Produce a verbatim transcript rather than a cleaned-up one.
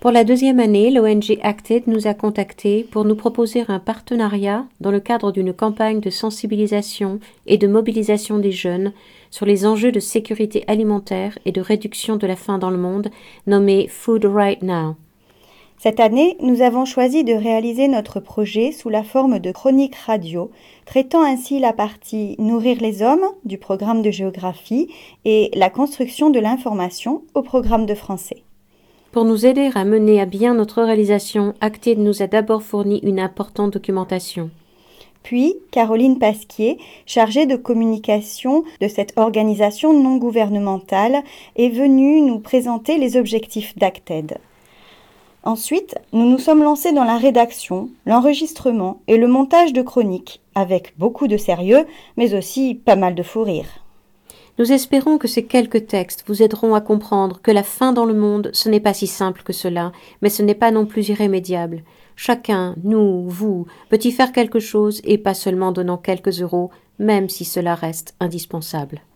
Pour la deuxième année, l'O N G Acted nous a contactés pour nous proposer un partenariat dans le cadre d'une campagne de sensibilisation et de mobilisation des jeunes sur les enjeux de sécurité alimentaire et de réduction de la faim dans le monde, nommée Food Right Now. Cette année, nous avons choisi de réaliser notre projet sous la forme de chroniques radio, traitant ainsi la partie Nourrir les hommes du programme de géographie et la construction de l'information au programme de français. Pour nous aider à mener à bien notre réalisation, Acted nous a d'abord fourni une importante documentation. Puis, Caroline Pasquier, chargée de communication de cette organisation non gouvernementale, est venue nous présenter les objectifs d'Acted. Ensuite, nous nous sommes lancés dans la rédaction, l'enregistrement et le montage de chroniques, avec beaucoup de sérieux, mais aussi pas mal de fou rire. Nous espérons que ces quelques textes vous aideront à comprendre que la faim dans le monde, ce n'est pas si simple que cela, mais ce n'est pas non plus irrémédiable. Chacun, nous, vous, peut y faire quelque chose et pas seulement donnant quelques euros, même si cela reste indispensable.